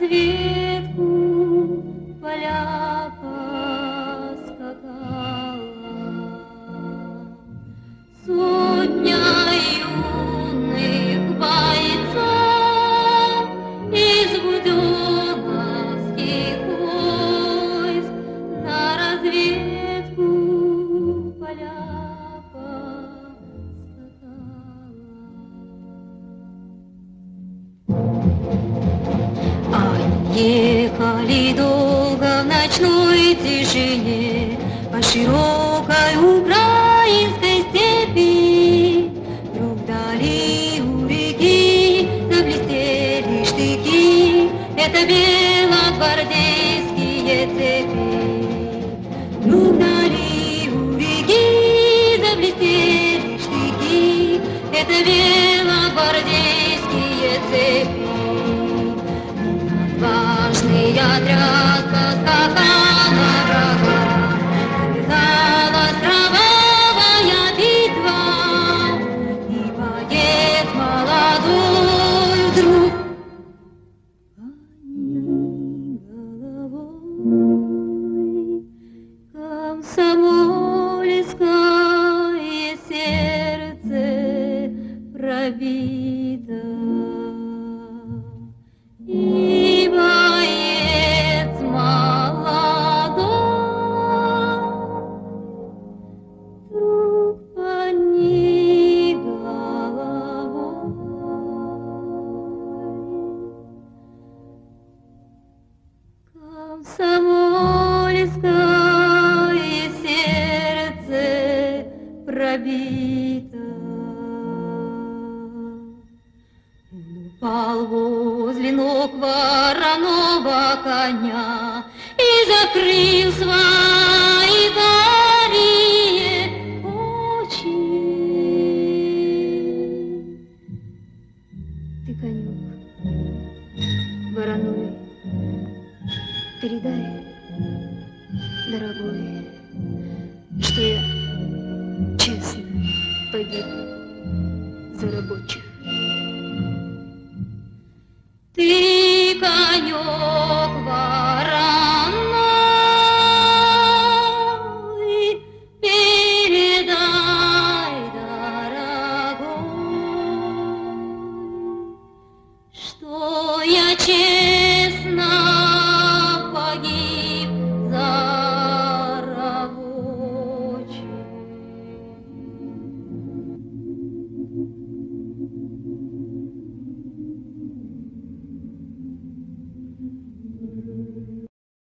разведку поля поскакала. Сотня юных бойцов из буденовских войск на разведку поля ехали долго в ночной тишине по широкой украинской степи. Вдруг вдали у реки заблестели штыки, это белогвардейские цепи. Вдруг вдали у реки заблестели штыки, это белогвардейские цепи. Важный отряд поскакал на врага, завязалась кровавая битва, и боец молодой вдруг поник головой. Комсомольское сердце пробито, и боец молодой вдруг поник головой. Комсомольское сердце пробито. Упал возле ног вороного коня и закрыл свои карие очи. Ты, конек, вороной, передай, дорогой,